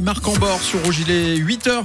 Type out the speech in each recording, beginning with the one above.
Marc Ambord sur Rouge, il est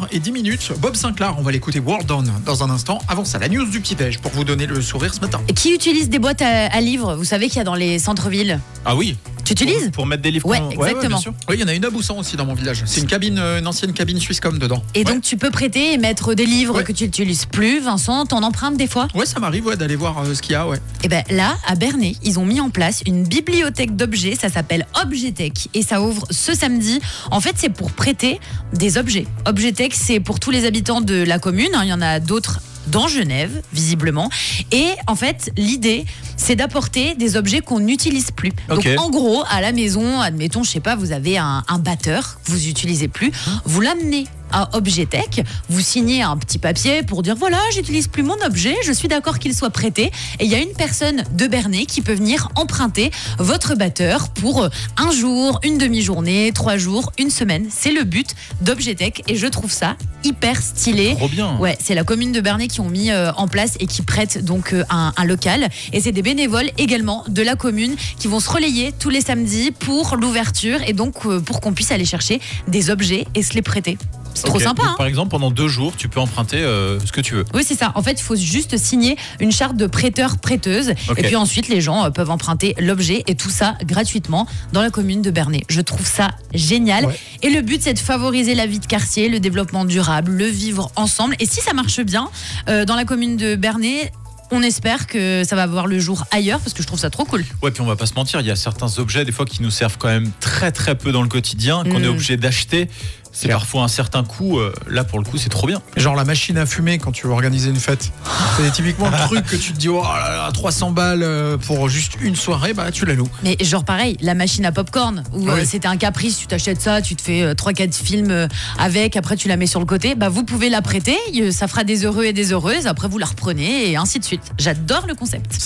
8h10. Bob Sinclair, on va l'écouter World On dans un instant. Avant ça, la news du petit-déj pour vous donner le sourire ce matin. Et qui utilise des boîtes à livres? Vous savez qu'il y a dans les centres-villes. Ah oui. Tu utilises pour mettre des livres. Ouais, exactement. bien sûr. Oui, il y en a une à Boussan aussi dans mon village. C'est une cabine, une ancienne cabine Swisscom dedans. Et donc tu peux prêter et mettre des livres que tu n'utilises plus. Vincent, t'en empruntes des fois? Ouais, ça m'arrive d'aller voir ce qu'il y a, ouais. Et ben là, à Bernay, ils ont mis en place une bibliothèque d'objets. Ça s'appelle Objetech et ça ouvre ce samedi. En fait, c'est pour prêter des objets. Objetech, c'est pour tous les habitants de la commune. Il y en a d'autres dans Genève, visiblement. Et en fait, l'idée, c'est d'apporter des objets qu'on n'utilise plus. Okay. Donc, en gros, à la maison, admettons, je sais pas, vous avez un batteur que vous n'utilisez plus, vous l'amenez à Objetech, vous signez un petit papier pour dire voilà, j'utilise plus mon objet, je suis d'accord qu'il soit prêté. Et il y a une personne de Bernay qui peut venir emprunter votre batteur pour un jour, une demi-journée, 3 jours, une semaine. C'est le but d'Objetech et je trouve ça hyper stylé. Trop bien. Ouais, c'est la commune de Bernay qui ont mis en place et qui prête donc un local. Et c'est des bénévoles également de la commune qui vont se relayer tous les samedis pour l'ouverture et donc pour qu'on puisse aller chercher des objets et se les prêter. C'est trop sympa. Donc, par exemple, pendant 2 jours, tu peux emprunter ce que tu veux. Oui, c'est ça. En fait, il faut juste signer une charte de prêteur-prêteuse. Et puis ensuite, les gens peuvent emprunter l'objet et tout ça gratuitement dans la commune de Bernay. Je trouve ça génial. Ouais. Et le but, c'est de favoriser la vie de quartier, le développement durable, le vivre ensemble. Et si ça marche bien, dans la commune de Bernay, on espère que ça va voir le jour ailleurs parce que je trouve ça trop cool. Ouais, puis on va pas se mentir, il y a certains objets des fois qui nous servent quand même très très peu dans le quotidien, qu'on est obligé d'acheter. C'est parfois un certain coût. Là, pour le coup, c'est trop bien. Genre la machine à fumer quand tu veux organiser une fête. C'est typiquement le truc que tu te dis, oh là là, 300 balles pour juste une soirée, bah tu la loues. Mais genre pareil, la machine à popcorn, où c'était un caprice, tu t'achètes ça, tu te fais 3-4 films avec, après tu la mets sur le côté, bah vous pouvez la prêter, ça fera des heureux et des heureuses, après vous la reprenez et ainsi de suite. J'adore le concept.